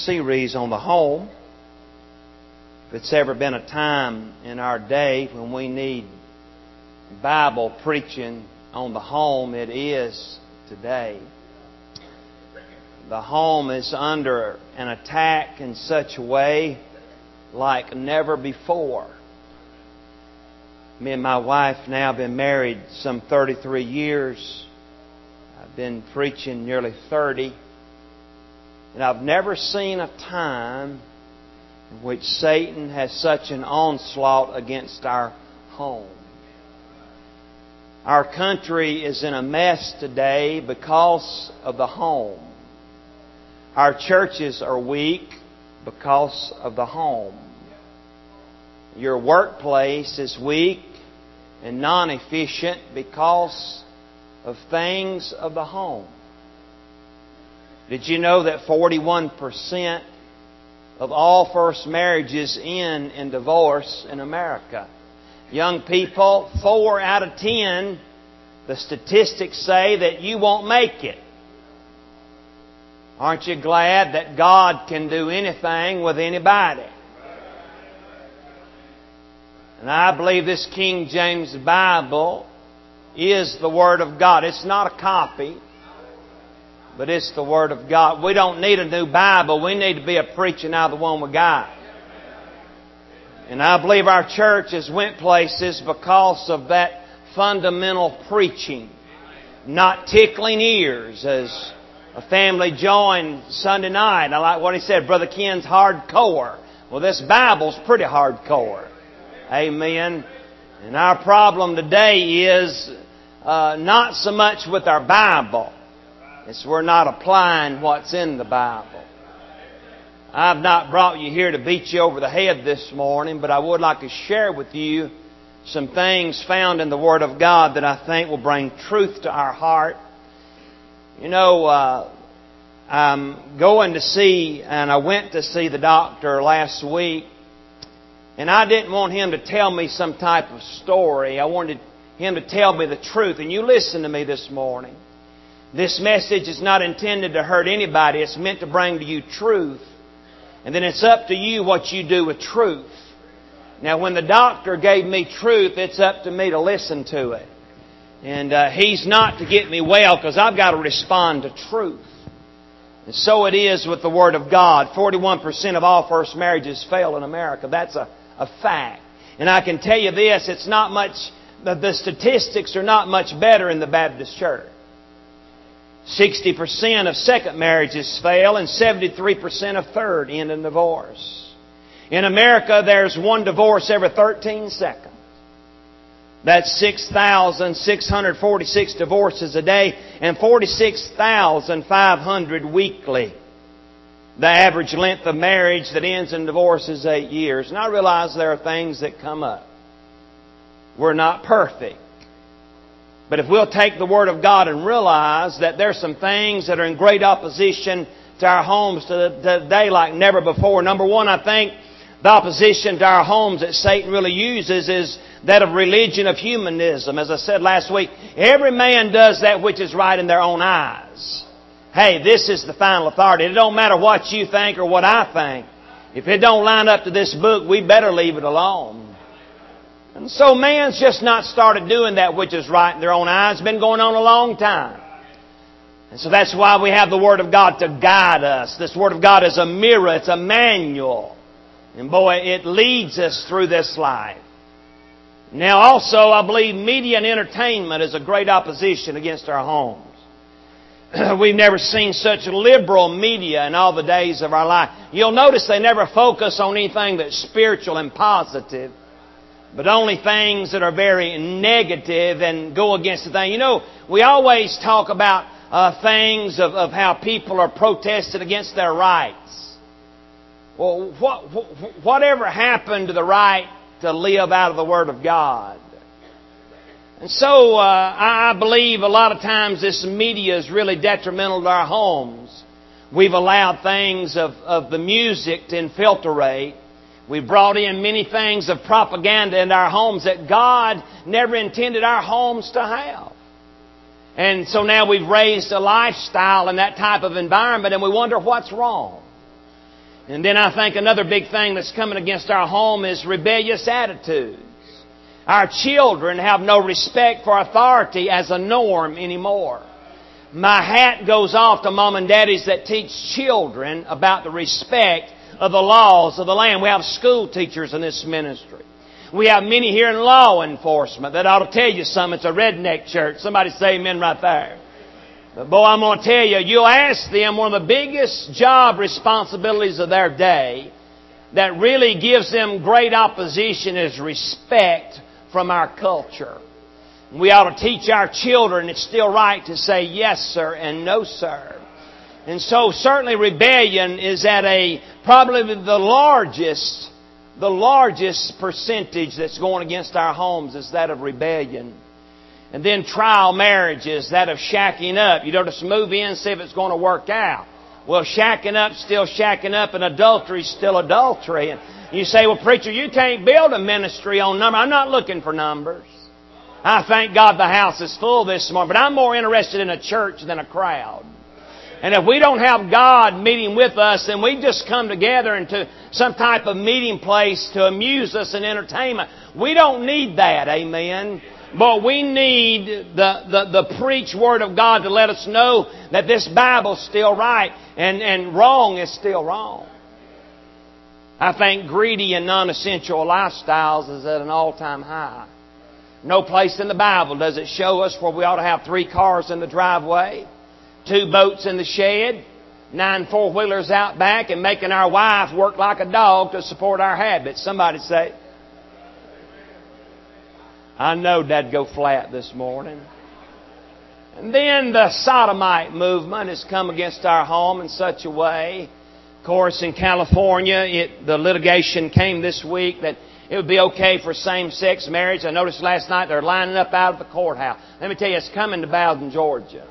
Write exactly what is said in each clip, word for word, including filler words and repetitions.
series on the home. If it's ever been a time in our day when we need Bible preaching on the home, it is today. The home is under an attack in such a way like never before. Me and my wife now have been married some thirty-three years. I've been preaching nearly thirty. And I've never seen a time in which Satan has such an onslaught against our home. Our country is in a mess today because of the home. Our churches are weak because of the home. Your workplace is weak and non-efficient because of things of the home. Did you know that forty-one percent of all first marriages end in divorce in America? Young people, four out of ten, the statistics say that you won't make it. Aren't you glad that God can do anything with anybody? And I believe this King James Bible is the Word of God. It's not a copy, but it's the Word of God. We don't need a new Bible. We need to be a preaching out of the one we got. And I believe our church has went places because of that fundamental preaching. Not tickling ears as a family joined Sunday night. I like what he said, Brother Ken's hardcore. Well, this Bible's pretty hardcore. Amen. And our problem today is uh, not so much with our Bible. It's we're not applying what's in the Bible. I've not brought you here to beat you over the head this morning, but I would like to share with you some things found in the Word of God that I think will bring truth to our heart. You know, uh, I'm going to see, and I went to see the doctor last week, and I didn't want him to tell me some type of story. I wanted him to tell me the truth. And you listen to me this morning. This message is not intended to hurt anybody. It's meant to bring to you truth. And then it's up to you what you do with truth. Now, when the doctor gave me truth, it's up to me to listen to it. And uh, he's not to get me well because I've got to respond to truth. And so it is with the Word of God. forty-one percent of all first marriages fail in America. That's a, a fact. And I can tell you this, it's not much, the statistics are not much better in the Baptist church. sixty percent of second marriages fail and seventy-three percent of third end in divorce. In America, there's one divorce every thirteen seconds. That's six thousand six hundred forty-six divorces a day and forty-six thousand five hundred weekly. The average length of marriage that ends in divorce is eight years. And I realize there are things that come up. We're not perfect. But if we'll take the Word of God and realize that there's some things that are in great opposition to our homes today like never before. Number one, I think the opposition to our homes that Satan really uses is that of religion of humanism. As I said last week, every man does that which is right in their own eyes. Hey, this is the final authority. It don't matter what you think or what I think. If it don't line up to this book, we better leave it alone. And so man's just not started doing that which is right in their own eyes. It's been going on a long time. And so that's why we have the Word of God to guide us. This Word of God is a mirror. It's a manual. And boy, it leads us through this life. Now also, I believe media and entertainment is a great opposition against our homes. We've never seen such liberal media in all the days of our life. You'll notice they never focus on anything that's spiritual and positive, but only things that are very negative and go against the thing. You know, we always talk about uh, things of, of how people are protesting against their rights. Well, what, whatever happened to the right to live out of the Word of God? And so uh, I believe a lot of times this media is really detrimental to our homes. We've allowed things of, of the music to infiltrate. We've brought in many things of propaganda into our homes that God never intended our homes to have. And so now we've raised a lifestyle in that type of environment and we wonder what's wrong. And then I think another big thing that's coming against our home is rebellious attitudes. Our children have no respect for authority as a norm anymore. My hat goes off to mom and daddies that teach children about the respect of the laws of the land. We have school teachers in this ministry. We have many here in law enforcement that ought to tell you something. It's a redneck church. Somebody say amen right there. But boy, I'm going to tell you, you'll ask them one of the biggest job responsibilities of their day that really gives them great opposition is respect from our culture. We ought to teach our children it's still right to say yes, sir, and no, sir. And so certainly rebellion is at a probably the largest, the largest percentage that's going against our homes is that of rebellion. And then trial marriages, that of shacking up. You don't just move in and see if it's going to work out. Well, shacking up's still shacking up and adultery's still adultery. And you say, well, preacher, you can't build a ministry on numbers. I'm not looking for numbers. I thank God the house is full this morning. But I'm more interested in a church than a crowd. And if we don't have God meeting with us and we just come together into some type of meeting place to amuse us and entertainment, we don't need that, amen. But we need the, the, the preached Word of God to let us know that this Bible's still right and, and wrong is still wrong. I think greedy and non-essential lifestyles is at an all-time high. No place in the Bible does it show us where we ought to have three cars in the driveway, two boats in the shed, nine four-wheelers out back, and making our wife work like a dog to support our habits. Somebody say, I know that'd go flat this morning. And then the sodomite movement has come against our home in such a way. Of course, in California, it, the litigation came this week that it would be okay for same-sex marriage. I noticed last night they're lining up out of the courthouse. Let me tell you, it's coming to Bowden, Georgia.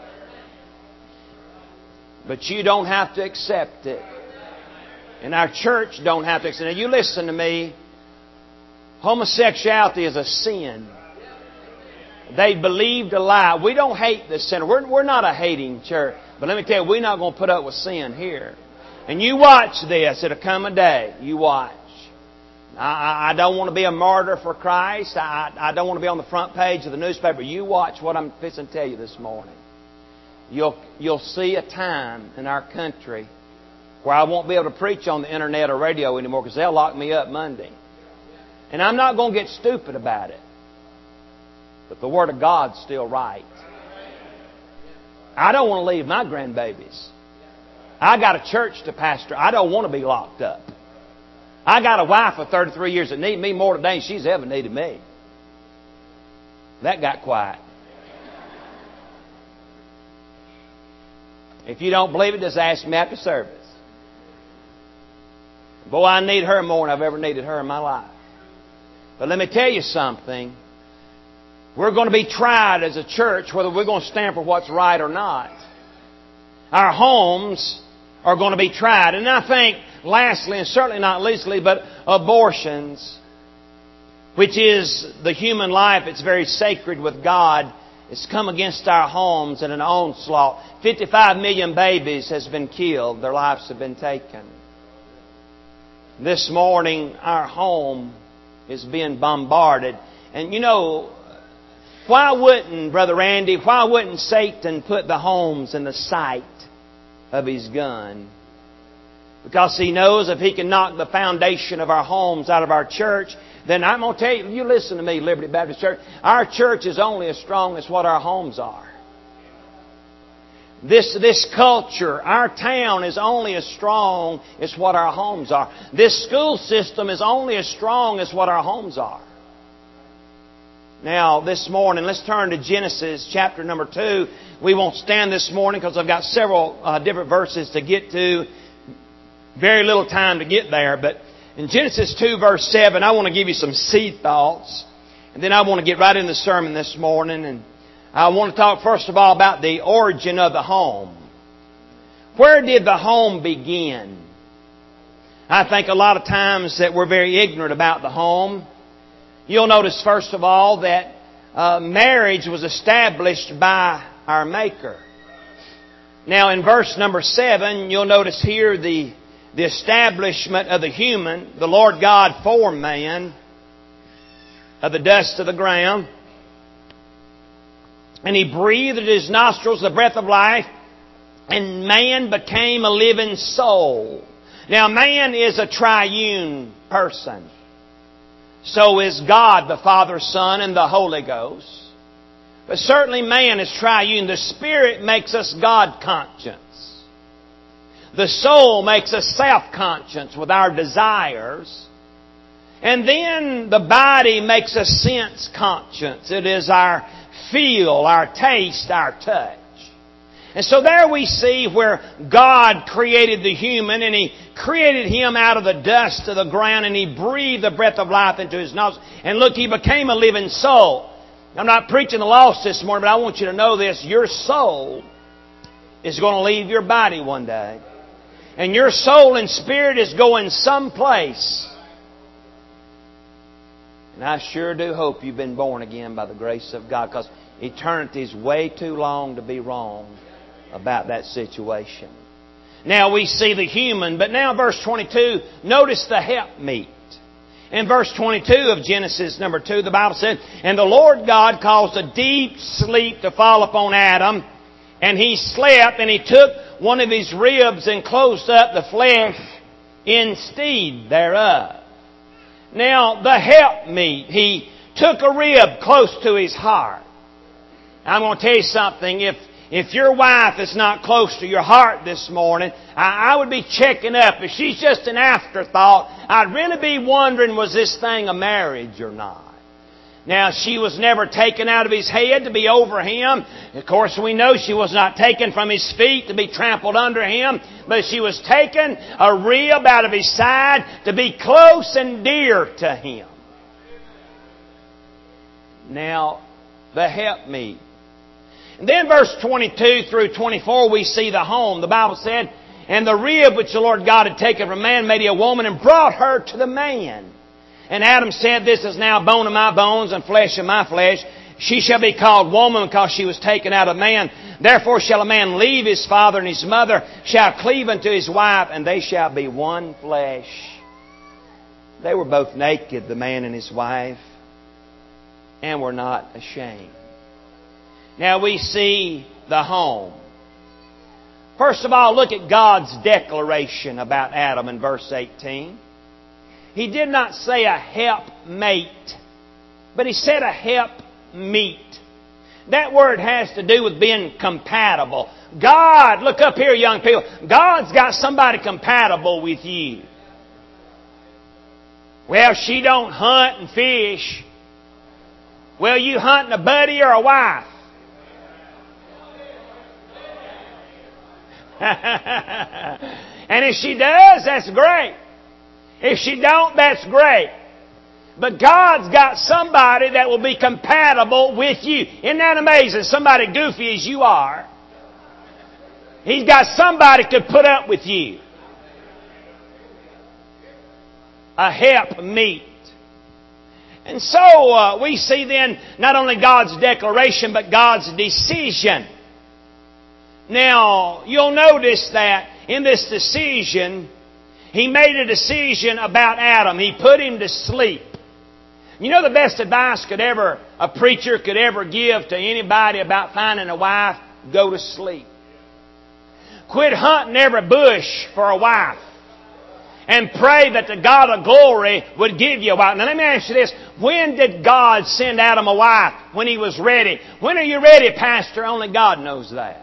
But you don't have to accept it. And our church don't have to accept it. Now, you listen to me. Homosexuality is a sin. They believed a lie. We don't hate the sinner. We're, we're not a hating church. But let me tell you, we're not going to put up with sin here. And you watch this. It'll come a day. You watch. I, I don't want to be a martyr for Christ. I, I don't want to be on the front page of the newspaper. You watch what I'm fixing to tell you this morning. You'll, you'll see a time in our country where I won't be able to preach on the internet or radio anymore because they'll lock me up Monday. And I'm not going to get stupid about it. But the Word of God's still right. I don't want to leave my grandbabies. I got a church to pastor. I don't want to be locked up. I got a wife of thirty-three years that needs me more today than she's ever needed me. That got quiet. If you don't believe it, just ask me after service. Boy, I need her more than I've ever needed her in my life. But let me tell you something. We're going to be tried as a church whether we're going to stand for what's right or not. Our homes are going to be tried. And I think, lastly, and certainly not leastly, but abortions, which is the human life, it's very sacred with God, it's come against our homes in an onslaught. fifty-five million babies has been killed. Their lives have been taken. This morning, our home is being bombarded. And you know, why wouldn't, Brother Randy, why wouldn't Satan put the homes in the sight of his gun? Because he knows if he can knock the foundation of our homes out of our church, then I'm going to tell you, you listen to me, Liberty Baptist Church, our church is only as strong as what our homes are. This, this culture, our town is only as strong as what our homes are. This school system is only as strong as what our homes are. Now, this morning, let's turn to Genesis chapter number two. We won't stand this morning because I've got several uh, different verses to get to. Very little time to get there. But in Genesis two, verse seven, I want to give you some seed thoughts. And then I want to get right in the sermon this morning. And I want to talk first of all about the origin of the home. Where did the home begin? I think a lot of times that we're very ignorant about the home. You'll notice first of all that uh, marriage was established by our Maker. Now in verse number seven, you'll notice here the the establishment of the human, the Lord God formed man of the dust of the ground. And He breathed into his nostrils the breath of life, and man became a living soul. Now, man is a triune person. So is God, the Father, Son, and the Holy Ghost. But certainly man is triune. The Spirit makes us God-conscious. The soul makes us self-conscious with our desires. And then the body makes us sense-conscious. It is our feel, our taste, our touch. And so there we see where God created the human, and He created him out of the dust of the ground, and He breathed the breath of life into his nostrils. And look, he became a living soul. I'm not preaching the lost this morning, but I want you to know this. Your soul is going to leave your body one day. And your soul and spirit is going someplace. And I sure do hope you've been born again by the grace of God, because eternity is way too long to be wrong about that situation. Now we see the human, but now verse twenty-two, notice the helpmeet. In verse twenty-two of Genesis number two, the Bible said, "And the Lord God caused a deep sleep to fall upon Adam, and he slept, and he took one of his ribs and closed up the flesh instead thereof." Now, the helpmeet, he took a rib close to his heart. I'm going to tell you something. If if your wife is not close to your heart this morning, I, I would be checking up. If she's just an afterthought, I'd really be wondering, was this thing a marriage or not? Now, she was never taken out of his head to be over him. Of course, we know she was not taken from his feet to be trampled under him. But she was taken a rib out of his side to be close and dear to him. Now, the helpmeet. And then verse twenty-two through twenty-four, we see the home. The Bible said, "And the rib which the Lord God had taken from man made He a woman, and brought her to the man. And Adam said, This is now bone of my bones and flesh of my flesh. She shall be called woman, because she was taken out of man. Therefore shall a man leave his father and his mother, shall cleave unto his wife, and they shall be one flesh." They were both naked, the man and his wife, and were not ashamed. Now we see the home. First of all, look at God's declaration about Adam in verse eighteen. He did not say a helpmate, but He said a helpmeet. That word has to do with being compatible. God, look up here, young people. God's got somebody compatible with you. Well, she don't hunt and fish. Well, you hunting a buddy or a wife? And if she does, that's great. If she don't, that's great. But God's got somebody that will be compatible with you. Isn't that amazing? Somebody goofy as you are, He's got somebody to put up with you. A helpmeet. And so uh, we see then not only God's declaration, but God's decision. Now, you'll notice that in this decision, He made a decision about Adam. He put him to sleep. You know the best advice could ever a preacher could ever give to anybody about finding a wife? Go to sleep. Quit hunting every bush for a wife. And pray that the God of glory would give you a wife. Now let me ask you this. When did God send Adam a wife? When he was ready. When are you ready, Pastor? Only God knows that.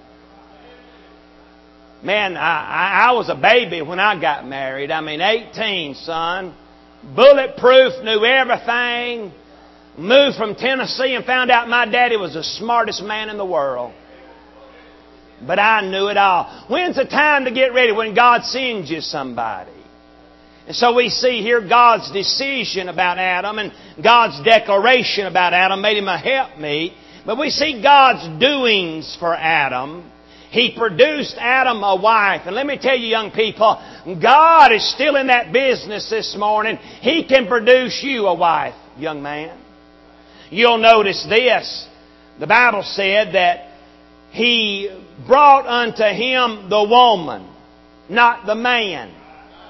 Man, I, I was a baby when I got married. I mean, eighteen, son. Bulletproof, knew everything. Moved from Tennessee and found out my daddy was the smartest man in the world. But I knew it all. When's the time to get ready? When God sends you somebody. And so we see here God's decision about Adam and God's declaration about Adam made him a helpmeet. But we see God's doings for Adam. He produced Adam a wife. And let me tell you, young people, God is still in that business this morning. He can produce you a wife, young man. You'll notice this. The Bible said that He brought unto him the woman, not the man.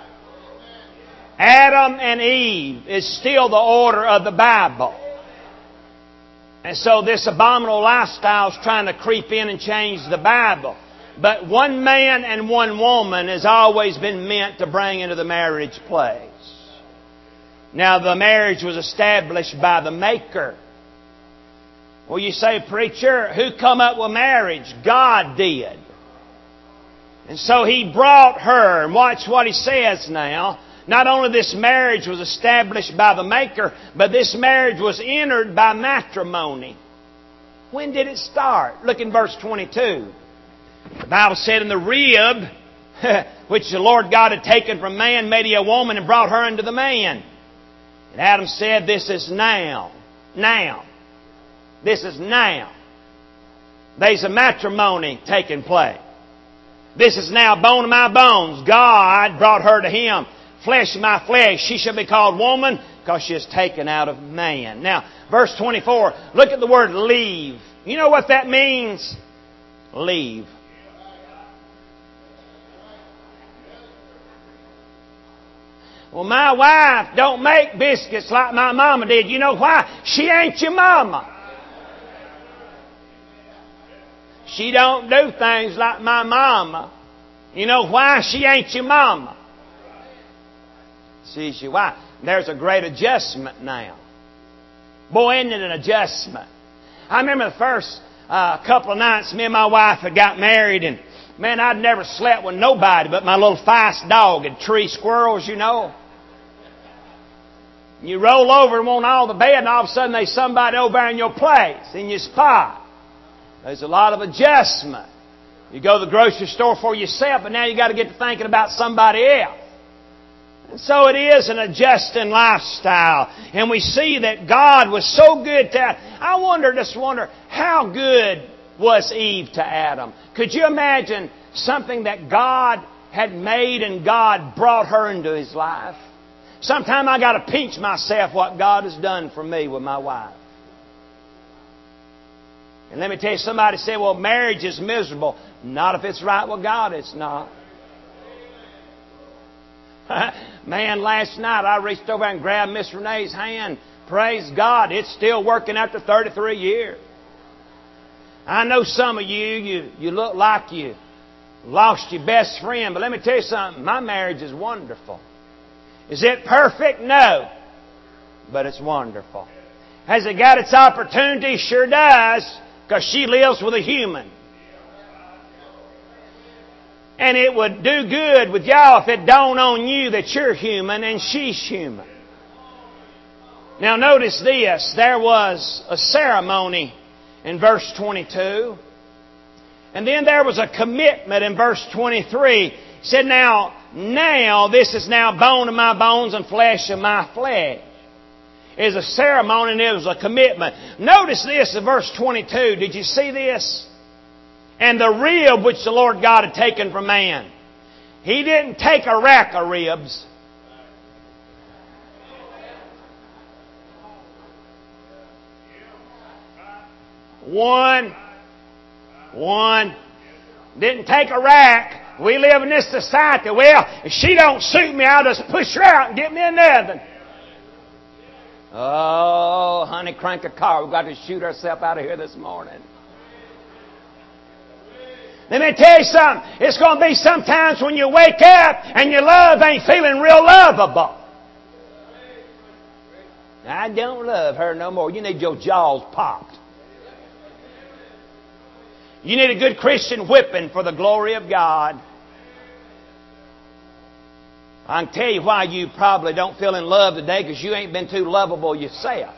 Adam and Eve is still the order of the Bible. And so this abominable lifestyle is trying to creep in and change the Bible. But one man and one woman has always been meant to bring into the marriage place. Now the marriage was established by the Maker. Well, you say, preacher, who come up with marriage? God did. And so He brought her. And watch what He says now. Not only this marriage was established by the Maker, but this marriage was entered by matrimony. When did it start? Look in verse twenty-two. The Bible said, in the rib, which the Lord God had taken from man, made He a woman and brought her unto the man. And Adam said, this is now. Now. This is now. There's a matrimony taking place. This is now bone of my bones. God brought her to him. Flesh of my flesh. She shall be called woman because she is taken out of man. Now, verse twenty-four. Look at the word leave. You know what that means? Leave. Well, my wife don't make biscuits like my mama did. You know why? She ain't your mama. She don't do things like my mama. You know why? She ain't your mama. See, she why? There's a great adjustment now. Boy, isn't it an adjustment? I remember the first uh, couple of nights me and my wife had got married, and man, I'd never slept with nobody but my little feist dog and tree squirrels, you know. You roll over and want all the bed, and all of a sudden there's somebody over there in your place, in your spot. There's a lot of adjustment. You go to the grocery store for yourself, but now you got to get to thinking about somebody else. And so it is an adjusting lifestyle. And we see that God was so good to Adam. I wonder, just wonder, how good was Eve to Adam? Could you imagine something that God had made and God brought her into his life? Sometimes I got to pinch myself what God has done for me with my wife. And let me tell you, somebody said, well, marriage is miserable. Not if it's right with God, it's not. Man, last night I reached over and grabbed Miss Renee's hand. Praise God, it's still working after thirty-three years. I know some of you, you, you look like you lost your best friend. But let me tell you something, my marriage is wonderful. Is it perfect? No. But it's wonderful. Has it got its opportunities? Sure does. Because she lives with a human. And it would do good with y'all if it dawned on you that you're human and she's human. Now notice this. There was a ceremony in verse twenty-two. And then there was a commitment in verse twenty-three. It said, now, now, this is now bone of my bones and flesh of my flesh. It was a ceremony and it was a commitment. Notice this in verse twenty-two. Did you see this? And the rib which the Lord God had taken from man. He didn't take a rack of ribs. One. One. Didn't take a rack. We live in this society. Well, if she don't suit me, I'll just push her out and get me another. Oh, honey, crank a car. We've got to shoot ourselves out of here this morning. Let me tell you something. It's going to be sometimes when you wake up and your love ain't feeling real lovable. I don't love her no more. You need your jaws popped. You need a good Christian whipping for the glory of God. I can tell you why you probably don't feel in love today, because you ain't been too lovable yourself.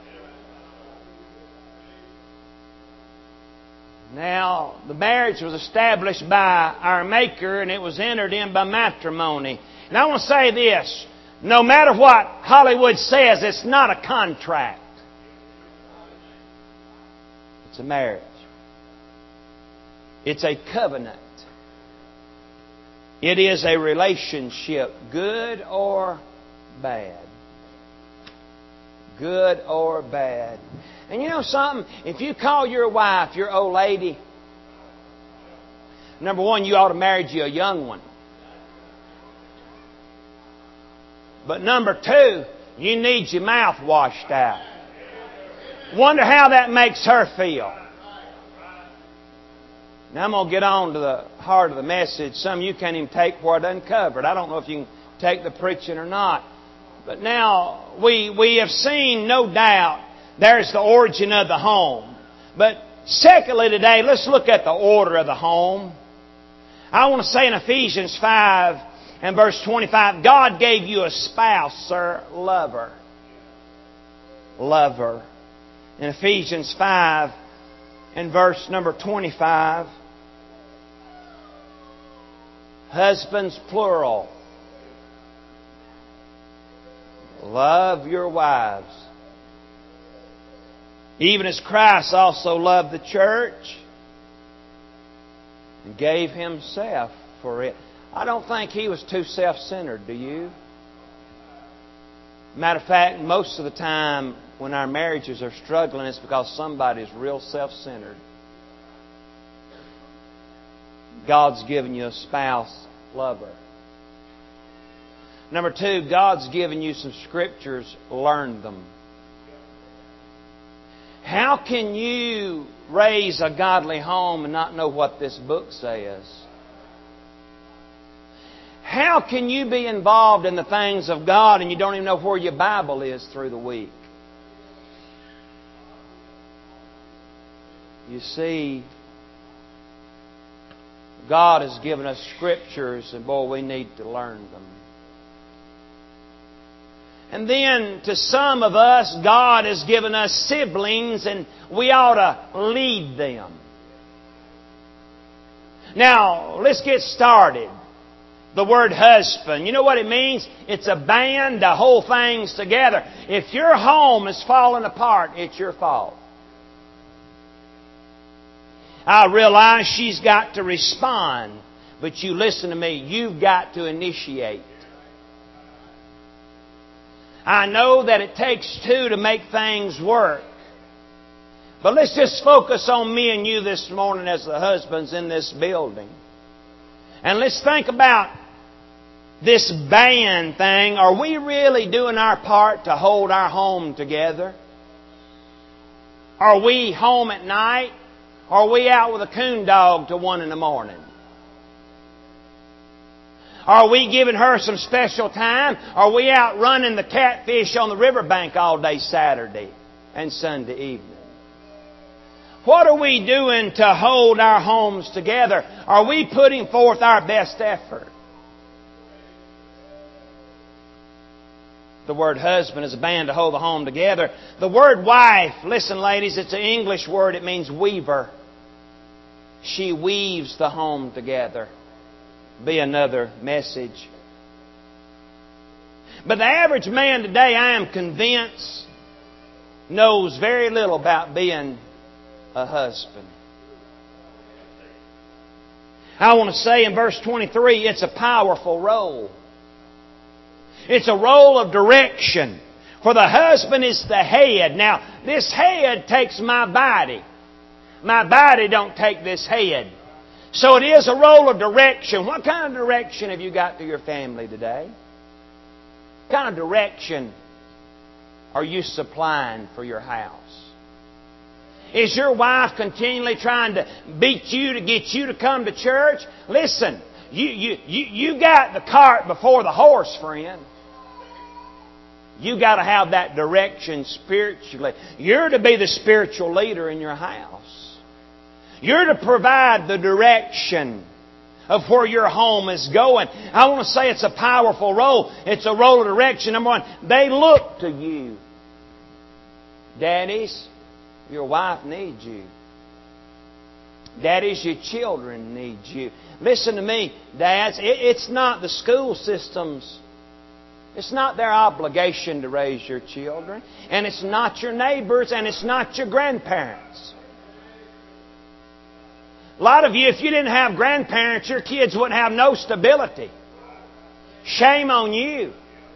Now, the marriage was established by our Maker, and it was entered in by matrimony. And I want to say this. No matter what Hollywood says, it's not a contract. It's a marriage. It's a covenant. It is a relationship, good or bad. Good or bad. And you know something? If you call your wife your old lady, number one, you ought to marry you a young one. But number two, you need your mouth washed out. Wonder how that makes her feel. Now I'm going to get on to the heart of the message. Some of you can't even take what I done covered. I don't know if you can take the preaching or not. But now we, we have seen, no doubt, there's the origin of the home. But secondly today, let's look at the order of the home. I want to say in Ephesians five and verse twenty-five, God gave you a spouse, sir, lover. Lover. In Ephesians five and verse number twenty-five, husbands plural. Love your wives. Even as Christ also loved the church and gave Himself for it. I don't think He was too self-centered, do you? Matter of fact, most of the time when our marriages are struggling, it's because somebody's real self-centered. God's given you a spouse lover. Number two, God's given you some scriptures. Learn them. How can you raise a godly home and not know what this book says? How can you be involved in the things of God and you don't even know where your Bible is through the week? You see, God has given us scriptures and boy, we need to learn them. And then to some of us, God has given us siblings and we ought to lead them. Now, let's get started. The word husband, you know what it means? It's a band to hold things together. If your home is falling apart, it's your fault. I realize she's got to respond, but you listen to me, you've got to initiate. I know that it takes two to make things work. But let's just focus on me and you this morning as the husbands in this building. And let's think about this band thing. Are we really doing our part to hold our home together? Are we home at night? Or are we out with a coon dog till one in the morning? Are we giving her some special time? Are we out running the catfish on the riverbank all day Saturday and Sunday evening? What are we doing to hold our homes together? Are we putting forth our best effort? The word husband is a band to hold the home together. The word wife, listen ladies, it's an English word. It means weaver. She weaves the home together. Be another message. But the average man today, I am convinced, knows very little about being a husband. I want to say in verse twenty-three, it's a powerful role. It's a role of direction. For the husband is the head. Now, this head takes my body. My body don't take this head. So it is a role of direction. What kind of direction have you got to your family today? What kind of direction are you supplying for your house? Is your wife continually trying to beat you to get you to come to church? Listen, you, you, you, you got the cart before the horse, friend. You got to have that direction spiritually. You're to be the spiritual leader in your house. You're to provide the direction of where your home is going. I want to say it's a powerful role. It's a role of direction. Number one, they look to you. Daddies, your wife needs you. Daddies, your children need you. Listen to me, dads. It's not the school systems. It's not their obligation to raise your children. And it's not your neighbors. And it's not your grandparents. A lot of you, if you didn't have grandparents, your kids wouldn't have no stability. Shame on you.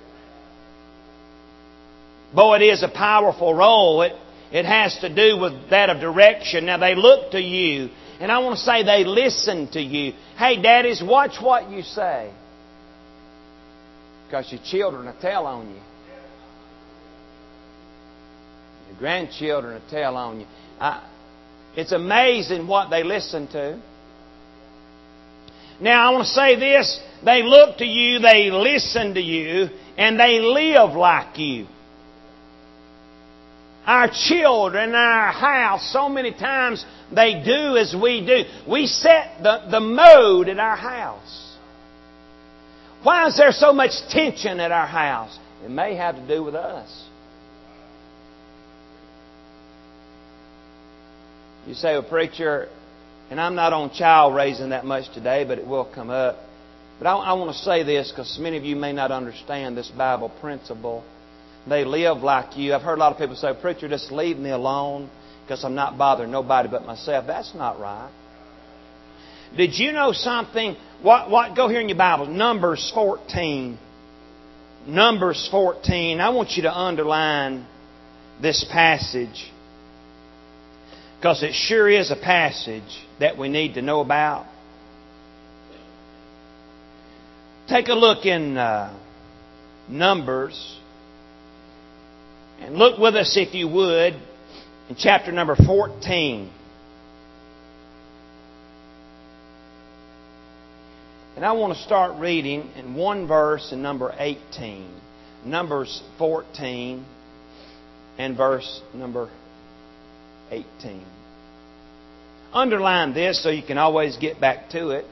Boy, it is a powerful role. It, it has to do with that of direction. Now, they look to you. And I want to say they listen to you. Hey, daddies, watch what you say. Because your children will tell on you. Your grandchildren will tell on you. I, it's amazing what they listen to. Now, I want to say this. They look to you, they listen to you, and they live like you. Our children, our house, so many times they do as we do. We set the, the mode at our house. Why is there so much tension at our house? It may have to do with us. You say, well, preacher, and I'm not on child raising that much today, but it will come up. But I, I want to say this because many of you may not understand this Bible principle. They live like you. I've heard a lot of people say, preacher, just leave me alone because I'm not bothering nobody but myself. That's not right. Did you know something? What? What? Go here in your Bible. Numbers fourteen. Numbers fourteen. I want you to underline this passage because it sure is a passage that we need to know about. Take a look in uh, Numbers. And look with us, if you would, in chapter number fourteen. And I want to start reading in one verse in number eighteen. Numbers fourteen and verse number eighteen. Underline this so you can always get back to it.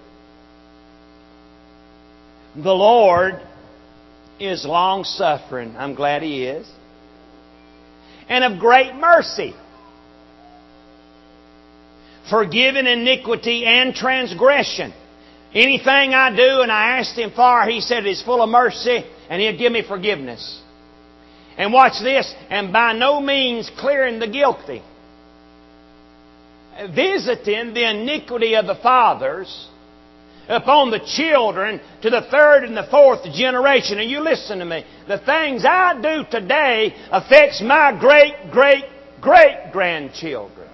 The Lord is long-suffering. I'm glad He is. And of great mercy, forgiving iniquity and transgression. Anything I do and I asked Him for, He said He's full of mercy and He'll give me forgiveness. And watch this, and by no means clearing the guilty. Visiting the iniquity of the fathers upon the children to the third and the fourth generation. And you listen to me. The things I do today affects my great, great, great grandchildren.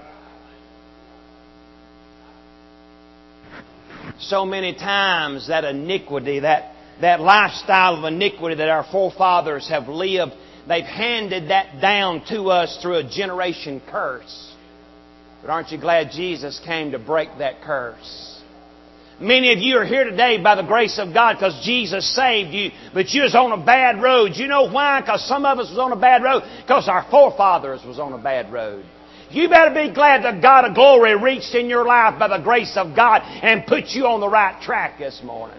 So many times that iniquity, that, that lifestyle of iniquity that our forefathers have lived, they've handed that down to us through a generation curse. But aren't you glad Jesus came to break that curse? Many of you are here today by the grace of God because Jesus saved you, but you was on a bad road. You know why? Because some of us was on a bad road because our forefathers was on a bad road. You better be glad that God of glory reached in your life by the grace of God and put you on the right track this morning.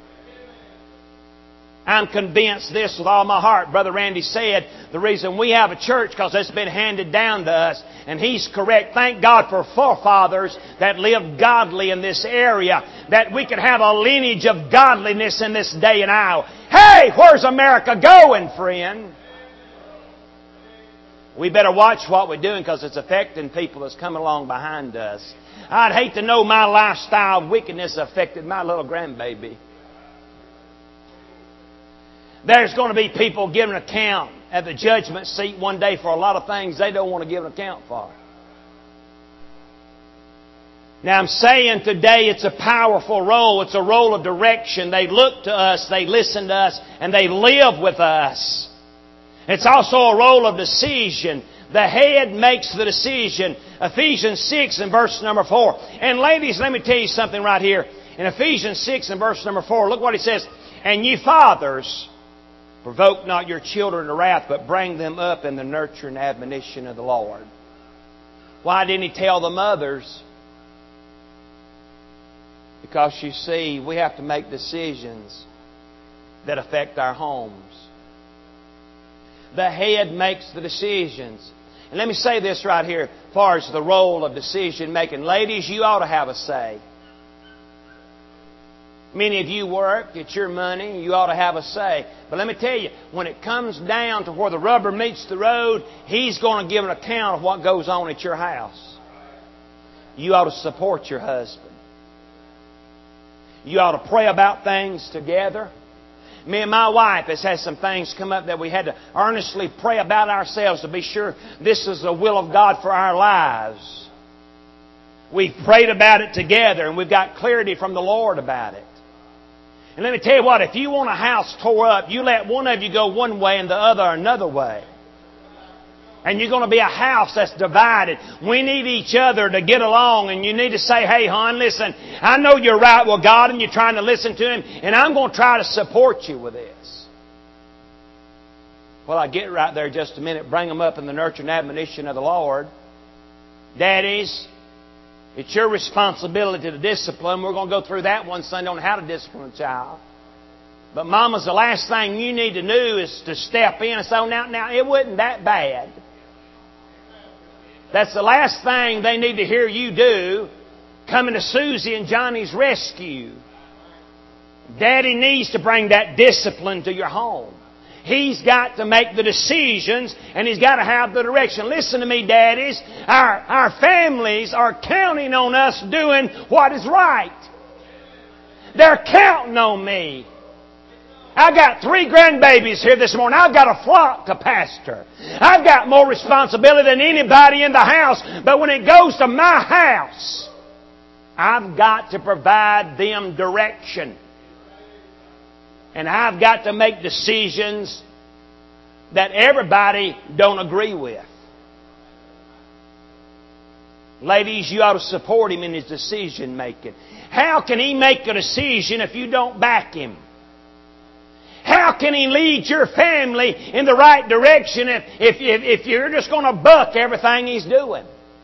I'm convinced this with all my heart. Brother Randy said the reason we have a church because it's been handed down to us. And he's correct. Thank God for forefathers that lived godly in this area. That we could have a lineage of godliness in this day and hour. Hey, where's America going, friend? We better watch what we're doing because it's affecting people that's coming along behind us. I'd hate to know my lifestyle of wickedness affected my little grandbaby. There's going to be people giving an account at the judgment seat one day for a lot of things they don't want to give an account for. Now I'm saying today it's a powerful role. It's a role of direction. They look to us, they listen to us, and they live with us. It's also a role of decision. The head makes the decision. Ephesians six and verse number four. And ladies, let me tell you something right here. In Ephesians six and verse number four, look what he says. And ye fathers, provoke not your children to wrath, but bring them up in the nurture and admonition of the Lord. Why didn't He tell the mothers? Because you see, we have to make decisions that affect our homes. The head makes the decisions. And let me say this right here, as far as the role of decision making. Ladies, you ought to have a say. Many of you work, it's your money, you ought to have a say. But let me tell you, when it comes down to where the rubber meets the road, He's going to give an account of what goes on at your house. You ought to support your husband. You ought to pray about things together. Me and my wife has had some things come up that we had to earnestly pray about ourselves to be sure this is the will of God for our lives. We've prayed about it together and we've got clarity from the Lord about it. And let me tell you what, if you want a house tore up, you let one of you go one way and the other another way. And you're going to be a house that's divided. We need each other to get along, and you need to say, hey, hon, listen, I know you're right with God and you're trying to listen to Him, and I'm going to try to support you with this. Well, I get right there just a minute. Bring them up in the nurture and admonition of the Lord. Daddies, it's your responsibility to discipline. We're going to go through that one Sunday on how to discipline a child. But mamas, the last thing you need to do is to step in and say, oh, now, now, it wasn't that bad. That's the last thing they need to hear you do, coming to Susie and Johnny's rescue. Daddy needs to bring that discipline to your home. He's got to make the decisions, and He's got to have the direction. Listen to me, daddies. Our, our families are counting on us doing what is right. They're counting on me. I've got three grandbabies here this morning. I've got a flock to pastor. I've got more responsibility than anybody in the house. But when it goes to my house, I've got to provide them direction. And I've got to make decisions that everybody don't agree with. Ladies, you ought to support him in his decision making. How can he make a decision if you don't back him? How can he lead your family in the right direction if, if, if, if you're just going to buck everything he's doing?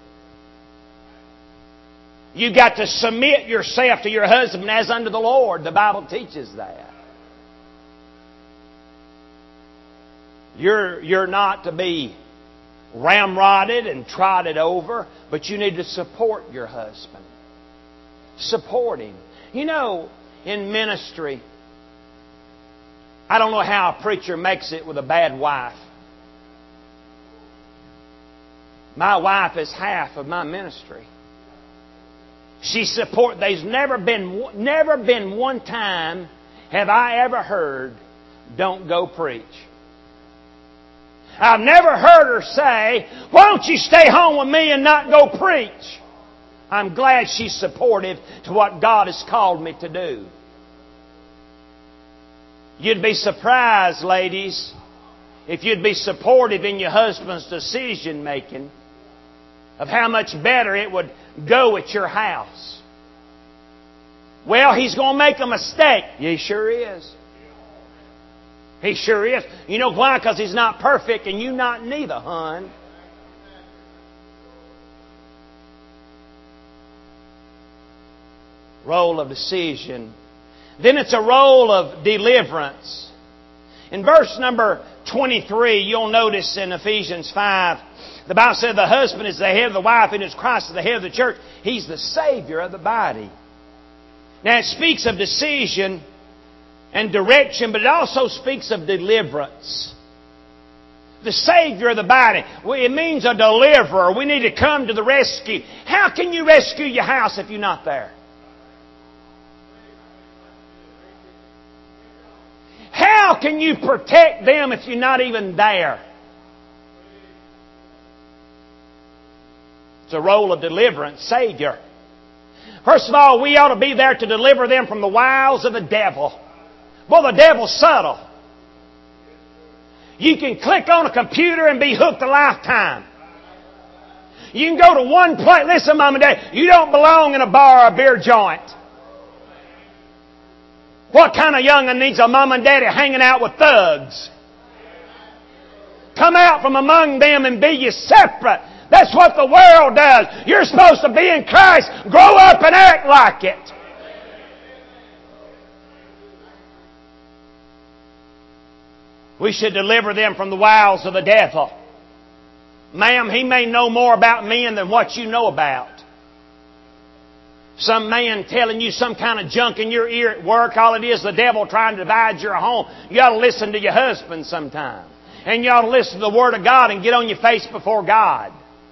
You've got to submit yourself to your husband as unto the Lord. The Bible teaches that. You're, you're not to be ramrodded and trotted over, but you need to support your husband. Support him. You know, in ministry, I don't know how a preacher makes it with a bad wife. My wife is half of my ministry. She support. There's never been never been one time have I ever heard, "Don't go preach." I've never heard her say, "Why don't you stay home with me and not go preach?" I'm glad she's supportive to what God has called me to do. You'd be surprised, ladies, if you'd be supportive in your husband's decision making, of how much better it would go at your house. Well, he's going to make a mistake. Yeah, he sure is. He sure is. You know why? Because he's not perfect and you not neither, hon. Role of decision. Then it's a role of deliverance. In verse number twenty-three, you'll notice in Ephesians five, the Bible said the husband is the head of the wife and as Christ is the head of the church. He's the Savior of the body. Now it speaks of decision and direction, but it also speaks of deliverance. The Savior of the body. Well, it means a deliverer. We need to come to the rescue. How can you rescue your house if you're not there? How can you protect them if you're not even there? It's a role of deliverance, Savior. First of all, we ought to be there to deliver them from the wiles of the devil. Well, the devil's subtle. You can click on a computer and be hooked a lifetime. You can go to one place. Listen, Mom and Dad, you don't belong in a bar or a beer joint. What kind of young'un needs a mom and daddy hanging out with thugs? Come out from among them and be ye separate. That's what the world does. You're supposed to be in Christ. Grow up and act like it. We should deliver them from the wiles of the devil. Ma'am, he may know more about men than what you know about. Some man telling you some kind of junk in your ear at work, all it is the devil trying to divide your home. You ought to listen to your husband sometime. And you ought to listen to the Word of God and get on your face before God.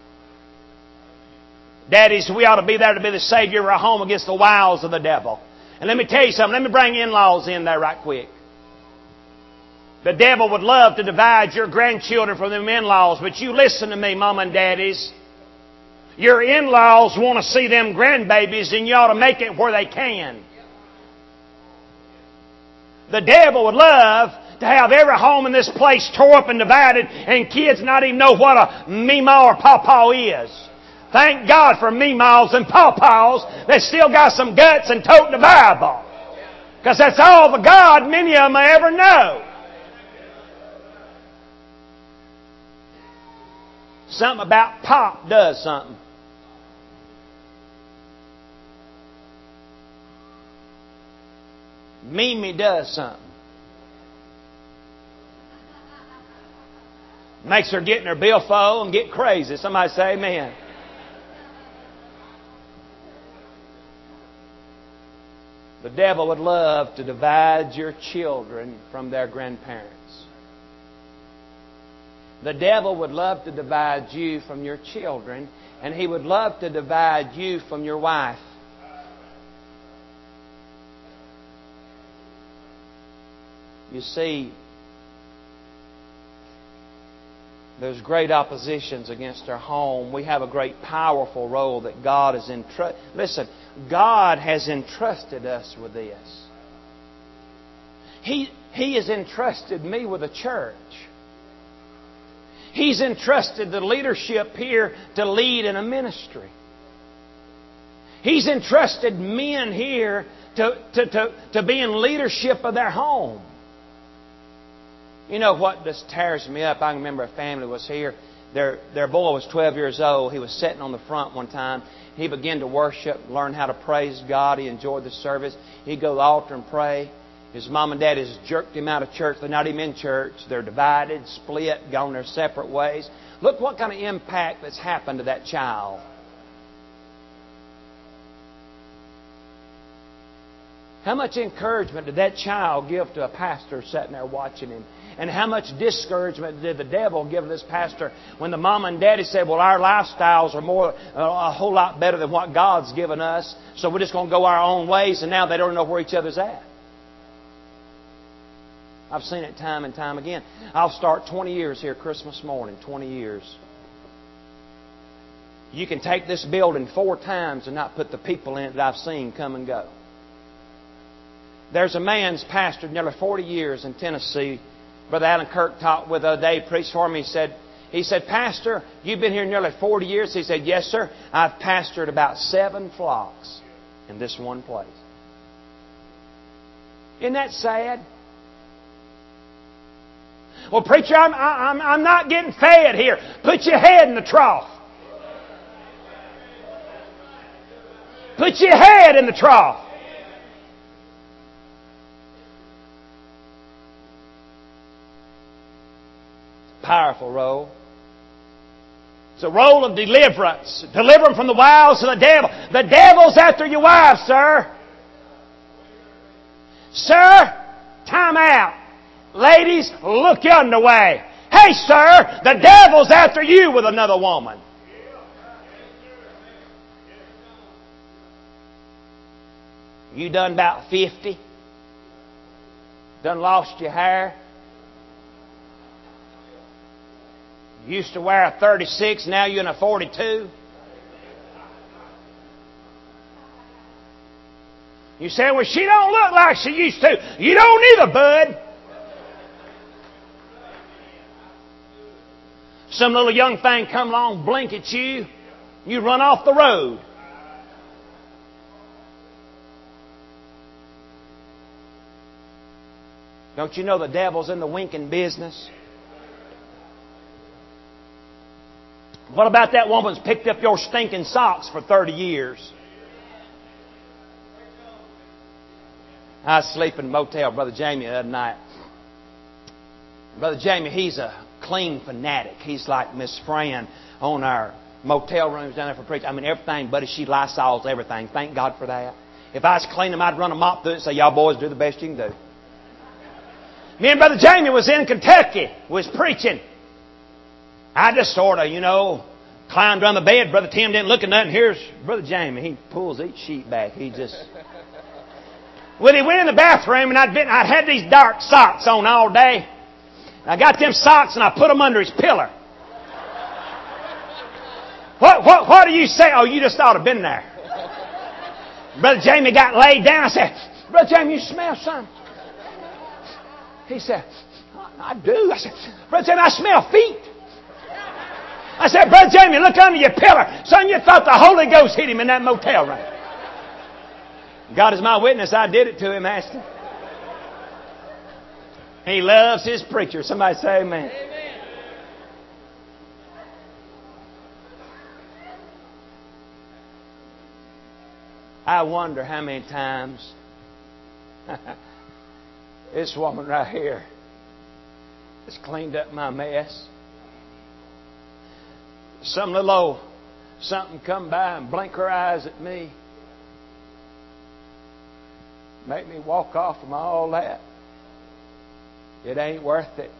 Daddies, we ought to be there to be the Savior of our home against the wiles of the devil. And let me tell you something. Let me bring in-laws in there right quick. The devil would love to divide your grandchildren from them in-laws, but you listen to me, Mama and Daddies. Your in-laws want to see them grandbabies, and you ought to make it where they can. The devil would love to have every home in this place tore up and divided and kids not even know what a meemaw or pawpaw is. Thank God for meemaws and pawpaws that still got some guts and tote the Bible. Because that's all the God many of them ever know. Something about pop does something. Mimi does something. Makes her get in her billfold and get crazy. Somebody say amen. The devil would love to divide your children from their grandparents. The devil would love to divide you from your children, and he would love to divide you from your wife. You see, there's great oppositions against our home. We have a great powerful role that God has entrusted. Listen, God has entrusted us with this. He, He has entrusted me with a church. He's entrusted the leadership here to lead in a ministry. He's entrusted men here to, to, to, to be in leadership of their home. You know what just tears me up? I can remember a family was here. Their, their boy was twelve years old. He was sitting on the front one time. He began to worship, learn how to praise God. He enjoyed the service. He'd go to the altar and pray. His mom and dad has jerked him out of church. They're not even in church. They're divided, split, gone their separate ways. Look what kind of impact that's happened to that child. How much encouragement did that child give to a pastor sitting there watching him? And how much discouragement did the devil give this pastor when the mom and daddy said, well, our lifestyles are more a whole lot better than what God's given us, so we're just going to go our own ways, and now they don't know where each other's at. I've seen it time and time again. I'll start twenty years here Christmas morning, twenty years. You can take this building four times and not put the people in it that I've seen come and go. There's a man's pastored nearly forty years in Tennessee. Brother Alan Kirk talked with the other day, preached for me. He said, he said, Pastor, you've been here nearly forty years. He said, yes, sir. I've pastored about seven flocks in this one place. Isn't that sad? Well, preacher, I'm, I'm, I'm not getting fed here. Put your head in the trough. Put your head in the trough. Powerful role. It's a role of deliverance. Deliver them from the wiles of the devil. The devil's after your wife, sir. Sir, time out. Ladies, look yonder way. Hey, sir, the devil's after you with another woman. You done about fifty? Done lost your hair? You used to wear a thirty-six, now you're in a forty-two? You say, well, she don't look like she used to. You don't either, bud. Some little young thing come along, blink at you, you run off the road. Don't you know the devil's in the winking business? What about that woman's picked up your stinking socks for thirty years? I was sleeping in a motel, Brother Jamie, the other night. Brother Jamie, he's a clean fanatic. He's like Miss Fran on our motel rooms down there for preaching. I mean, everything, buddy, she Lysols everything. Thank God for that. If I was cleaning them, I'd run a mop through it and say, y'all boys do the best you can do. Me and Brother Jamie was in Kentucky, was preaching. I just sort of, you know, climbed on the bed. Brother Tim didn't look at nothing. Here's Brother Jamie. He pulls each sheet back. He just... Well, he went in the bathroom, and I'd been, I'd had these dark socks on all day. I got them socks, and I put them under his pillar. What, what, what do you say? Oh, you just ought to have been there. Brother Jamie got laid down. I said, Brother Jamie, you smell something? He said, I do. I said, Brother Jamie, I smell feet. I said, Brother Jamie, look under your pillar. Son, you thought the Holy Ghost hit him in that motel room. God is my witness. I did it to him, asked him. He loves his preacher. Somebody say amen. Amen. I wonder how many times this woman right here has cleaned up my mess. Some little old something come by and blink her eyes at me. Make me walk off from all that. It ain't worth it.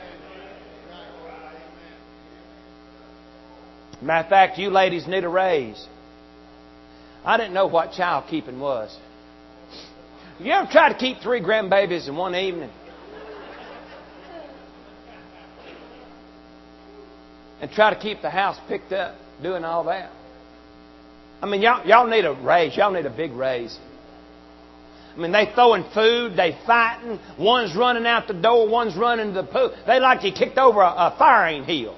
Matter of fact, you ladies need a raise. I didn't know what child keeping was. You ever try to keep three grandbabies in one evening? And try to keep the house picked up, doing all that? I mean, y'all, y'all need a raise. Y'all need a big raise. I mean, they throwing food, they fighting. One's running out the door, one's running to the pool. They like you kicked over a, a firing hill.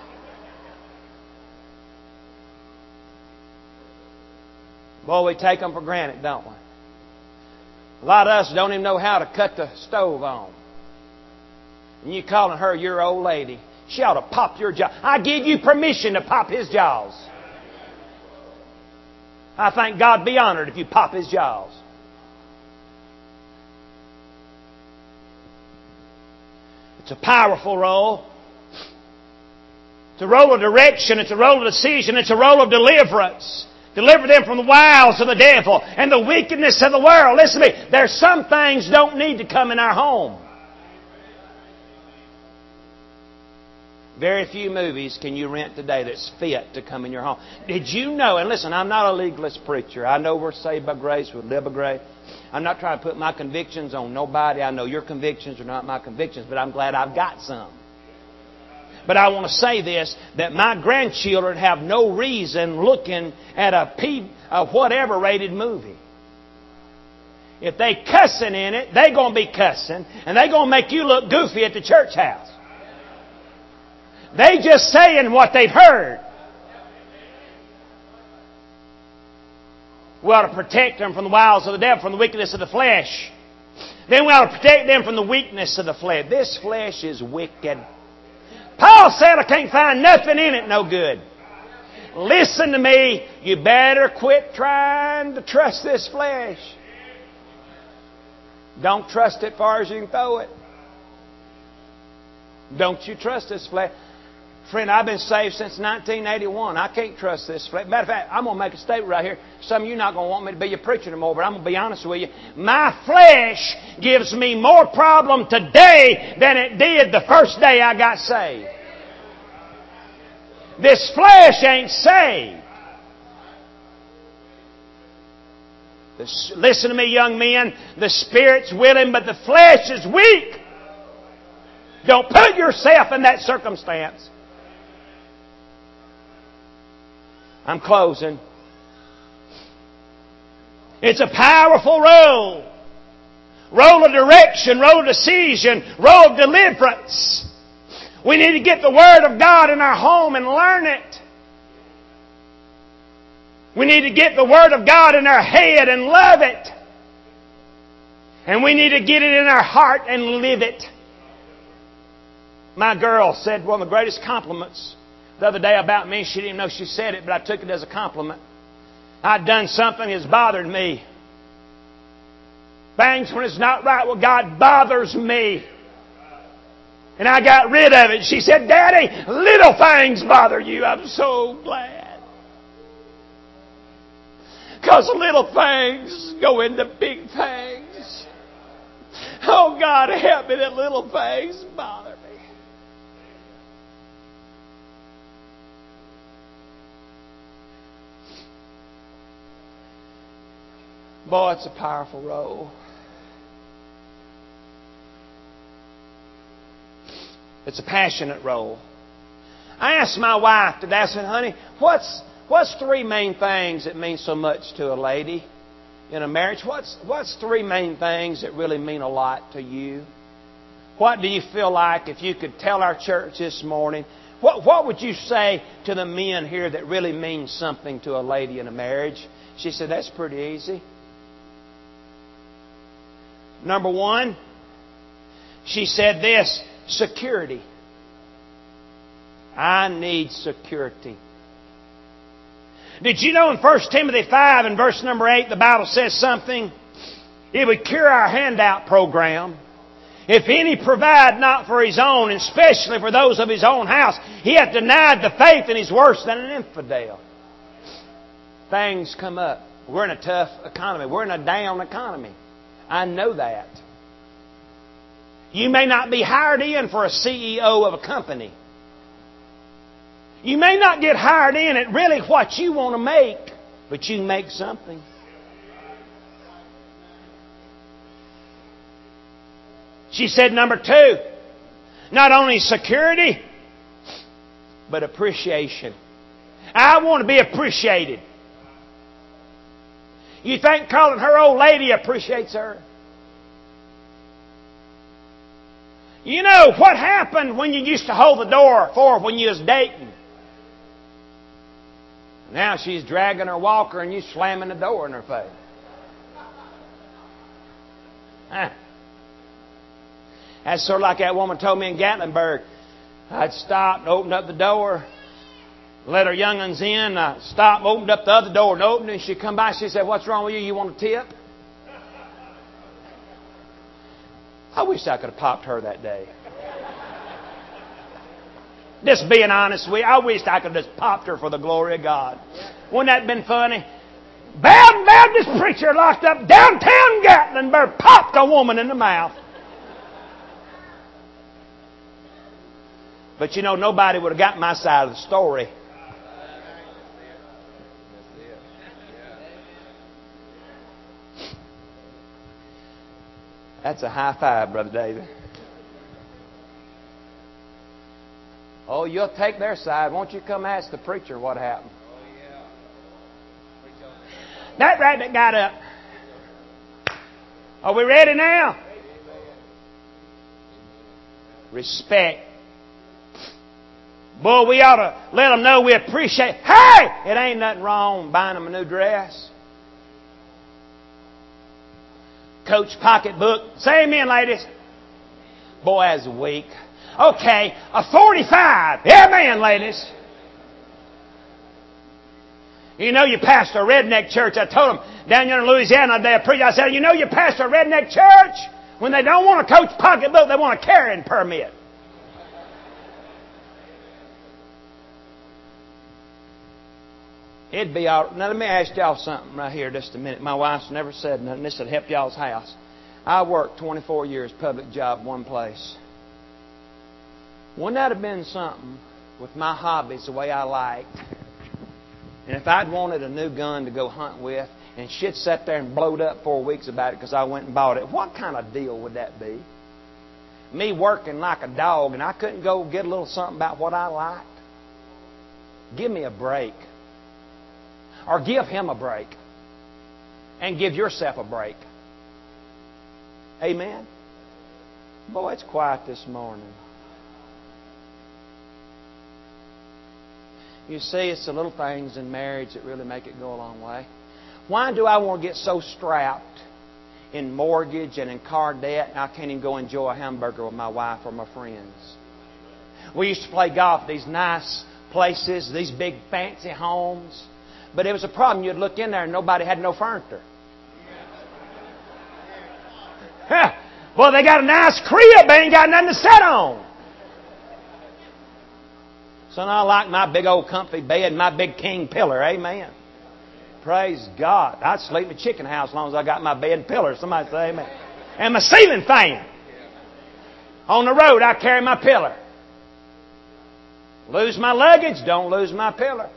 Boy, we take them for granted, don't we? A lot of us don't even know how to cut the stove on. And you calling her your old lady. She ought to pop your jaw. I give you permission to pop his jaws. I think God be honored if you pop his jaws. It's a powerful role. It's a role of direction. It's a role of decision. It's a role of deliverance. Deliver them from the wiles of the devil and the wickedness of the world. Listen to me. There's some things don't need to come in our home. Very few movies can you rent today that's fit to come in your home. Did you know, and listen, I'm not a legalist preacher. I know we're saved by grace, we live by grace. I'm not trying to put my convictions on nobody. I know your convictions are not my convictions, but I'm glad I've got some. But I want to say this, that my grandchildren have no reason looking at a, P, a whatever rated movie. If they cussing in it, they're going to be cussing, and they're going to make you look goofy at the church house. They just saying what they've heard. We ought to protect them from the wiles of the devil, from the wickedness of the flesh. Then we ought to protect them from the weakness of the flesh. This flesh is wicked. Paul said, I can't find nothing in it no good. Listen to me. You better quit trying to trust this flesh. Don't trust it far as you can throw it. Don't you trust this flesh. Friend, I've been saved since nineteen eighty-one. I can't trust this flesh. Matter of fact, I'm going to make a statement right here. Some of you are not going to want me to be your preacher anymore, but I'm going to be honest with you. My flesh gives me more problem today than it did the first day I got saved. This flesh ain't saved. This, listen to me, young men. The Spirit's willing, but the flesh is weak. Don't put yourself in that circumstance. I'm closing. It's a powerful role. Role of direction, role of decision, role of deliverance. We need to get the Word of God in our home and learn it. We need to get the Word of God in our head and love it. And we need to get it in our heart and live it. My girl said one of the greatest compliments the other day about me. She didn't even know she said it, but I took it as a compliment. I'd done something that's bothered me. Things when it's not right with God bothers me. And I got rid of it. She said, Daddy, little things bother you. I'm so glad. Because little things go into big things. Oh, God, help me that little things bother me. Boy, it's a powerful role. It's a passionate role. I asked my wife today, I said, honey, what's what's three main things that mean so much to a lady in a marriage? What's what's three main things that really mean a lot to you? What do you feel like if you could tell our church this morning? What, what would you say to the men here that really means something to a lady in a marriage? She said, that's pretty easy. Number one, she said this, security. I need security. Did you know in First Timothy five and verse number eight, the Bible says something? It would cure our handout program. If any provide not for his own, and especially for those of his own house, he hath denied the faith and is worse than an infidel. Things come up. We're in a tough economy. We're in a down economy. I know that. You may not be hired in for a C E O of a company. You may not get hired in at really what you want to make, but you can make something. She said, number two, not only security, but appreciation. I want to be appreciated. You think calling her old lady appreciates her? You know what happened when you used to hold the door for her when you was dating? Now she's dragging her walker and you slamming the door in her face. Huh. That's sort of like that woman told me in Gatlinburg. I'd stop and open up the door, let her young'uns in. I stopped, opened up the other door and opened it. And she'd come by. She said, what's wrong with you? You want a tip? I wish I could have popped her that day. Just being honest with you, I wish I could have just popped her for the glory of God. Wouldn't that have been funny? Bad Baptist preacher locked up downtown Gatlinburg popped a woman in the mouth. But you know, nobody would have got my side of the story. That's a high five, Brother David. Oh, you'll take their side. Won't you come ask the preacher what happened? That rabbit got up. Are we ready now? Respect. Boy, we ought to let them know we appreciate. Hey! It ain't nothing wrong buying them a new dress. Coach pocketbook. Say amen, ladies. Boy, that's weak. Okay, a forty-five. Amen, ladies. You know you pastor a redneck church. I told them down here in Louisiana the day I preached, I said, you know you pastor a redneck church? When they don't want a coach pocketbook, they want a carrying permit. It'd be all right. Now let me ask y'all something right here just a minute. My wife's never said nothing. This would help y'all's house. I worked twenty-four years public job one place. Wouldn't that have been something with my hobbies the way I liked? And if I'd wanted a new gun to go hunt with and she'd sat there and blowed up four weeks about it because I went and bought it, what kind of deal would that be? Me working like a dog and I couldn't go get a little something about what I liked? Give me a break. Or give him a break. And give yourself a break. Amen? Boy, it's quiet this morning. You see, it's the little things in marriage that really make it go a long way. Why do I want to get so strapped in mortgage and in car debt and I can't even go enjoy a hamburger with my wife or my friends? We used to play golf at these nice places, these big fancy homes. But it was a problem. You'd look in there and nobody had no furniture. Huh. Well, they got a nice crib. They ain't got nothing to sit on. So I like my big old comfy bed and my big king pillar. Amen. Praise God. I'd sleep in a chicken house as long as I got my bed and pillar. Somebody say amen. And my ceiling fan. On the road, I carry my pillar. Lose my luggage, don't lose my pillar.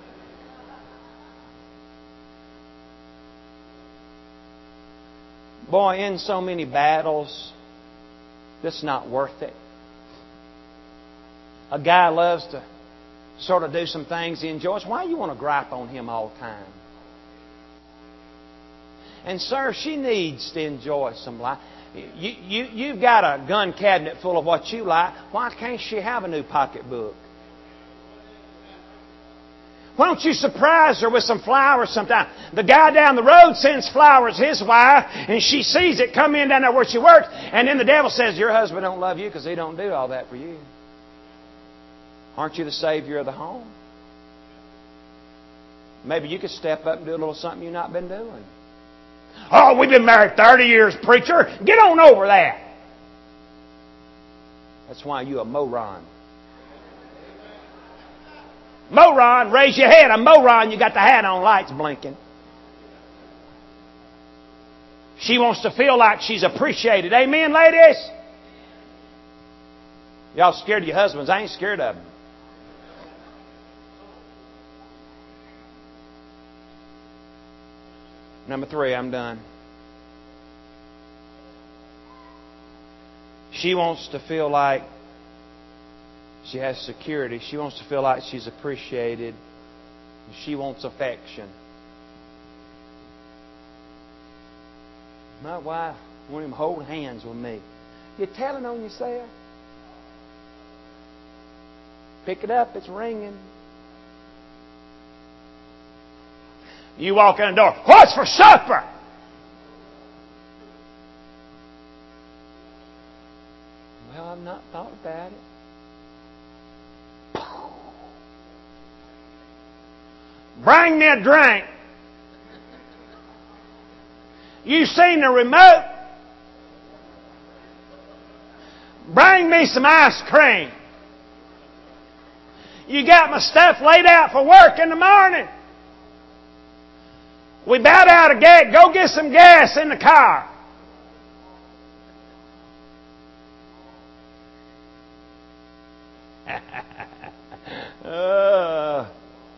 Boy, in so many battles, it's not worth it. A guy loves to sort of do some things he enjoys. Why do you want to gripe on him all the time? And sir, she needs to enjoy some life. You, you, you've got a gun cabinet full of what you like. Why can't she have a new pocketbook? Why don't you surprise her with some flowers sometime? The guy down the road sends flowers his wife, and she sees it come in down there where she works, and then the devil says, your husband don't love you because he don't do all that for you. Aren't you the savior of the home? Maybe you could step up and do a little something you've not been doing. Oh, we've been married thirty years, preacher. Get on over that. That's why you're a moron. Moron, raise your head. A moron, you got the hat on, lights blinking. She wants to feel like she's appreciated. Amen, ladies? Y'all scared of your husbands. I ain't scared of them. Number three, I'm done. She wants to feel like she has security. She wants to feel like she's appreciated. She wants affection. My wife won't even hold hands with me. You're telling on yourself? Pick it up, it's ringing. You walk in the door. What's for supper? Well, I've not thought about it. Bring me a drink. You seen the remote? Bring me some ice cream. You got my stuff laid out for work in the morning. We about out of gas. Go get some gas in the car. uh.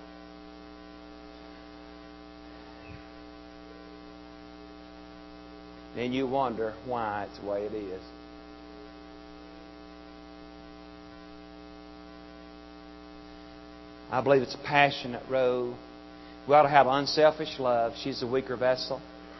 Then you wonder why it's the way it is. I believe it's a passionate road. We ought to have unselfish love. She's the weaker vessel.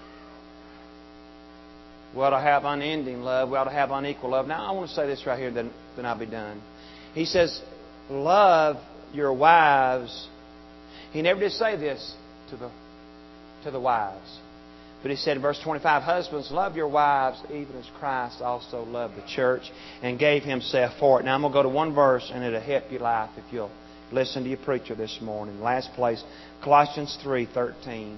We ought to have unending love. We ought to have unequal love. Now, I want to say this right here, then, then I'll be done. He says, love your wives. He never did say this to the, to the wives. But he said in verse twenty-five, husbands, love your wives even as Christ also loved the church and gave Himself for it. Now, I'm going to go to one verse, and it'll help your life if you'll listen to your preacher this morning. Last place, Colossians three thirteen.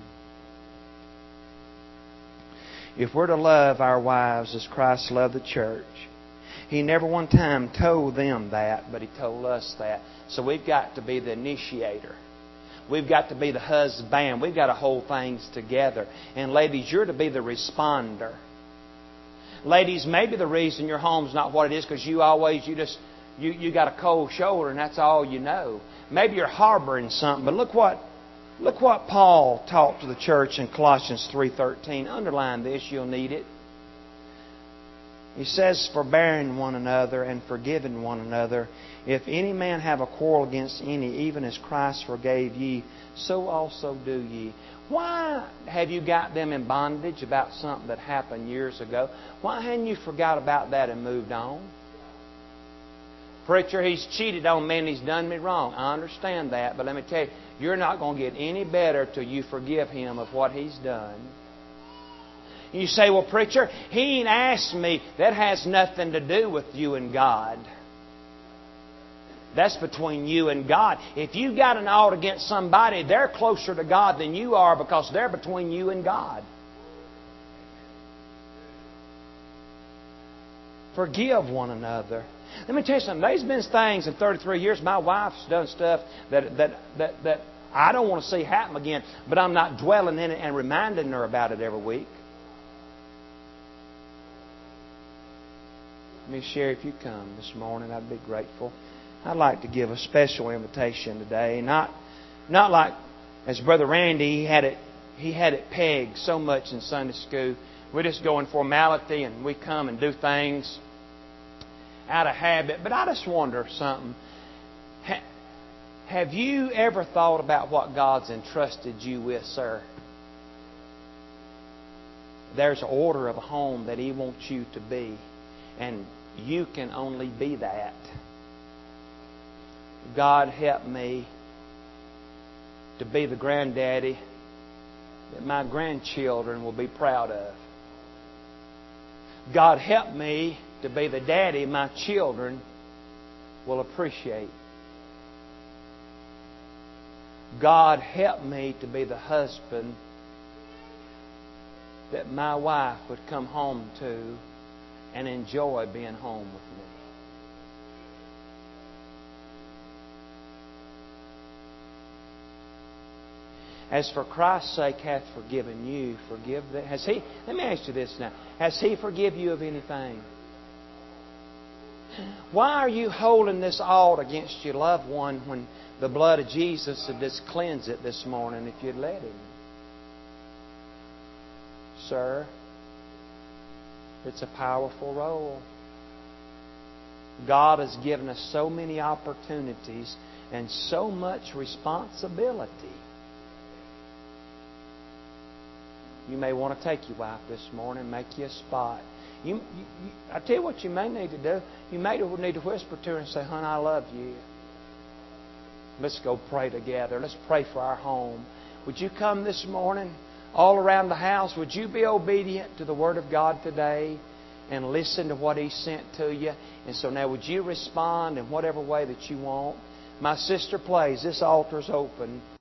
If we're to love our wives as Christ loved the church, He never one time told them that, but He told us that. So we've got to be the initiator. We've got to be the husband. We've got to hold things together. And ladies, you're to be the responder. Ladies, maybe the reason your home's not what it is because you always, you just, you, you got a cold shoulder and that's all you know. Maybe you're harboring something. But look what, look what Paul taught to the church in Colossians three thirteen. Underline this, you'll need it. He says, forbearing one another and forgiving one another. If any man have a quarrel against any, even as Christ forgave ye, so also do ye. Why have you got them in bondage about something that happened years ago? Why hadn't you forgot about that and moved on? Preacher, he's cheated on me and he's done me wrong. I understand that, but let me tell you, you're not going to get any better till you forgive him of what he's done. You say, well, preacher, he ain't asked me. That has nothing to do with you and God. That's between you and God. If you've got an ought against somebody, they're closer to God than you are because they're between you and God. Forgive one another. Let me tell you something. There's been things in thirty-three years. My wife's done stuff that, that, that, that I don't want to see happen again, but I'm not dwelling in it and reminding her about it every week. Let me share if you come this morning. I'd be grateful. I'd like to give a special invitation today. Not, not like as Brother Randy, he had it, he had it pegged so much in Sunday school. We just go in formality and we come and do things out of habit. But I just wonder something. Ha, have you ever thought about what God's entrusted you with, sir? there's an order of a home that He wants you to be. And you can only be that. God, help me to be the granddaddy that my grandchildren will be proud of. God, help me to be the daddy my children will appreciate. God, help me to be the husband that my wife would come home to and enjoy being home with me. As for Christ's sake hath forgiven you, forgive them. Has He? Let me ask you this now. Has He forgive you of anything? Why are you holding this ought against your loved one when the blood of Jesus would just cleanse it this morning if you'd let Him? Sir, it's a powerful role. God has given us so many opportunities and so much responsibility. You may want to take your wife this morning, make you a spot. You, you, you, I tell you what you may need to do. You may need to whisper to her and say, "Hon, I love you. Let's go pray together. Let's pray for our home. Would you come this morning all around the house? Would you be obedient to the Word of God today and listen to what He sent to you? And so now would you respond in whatever way that you want?" My sister plays. This altar's open.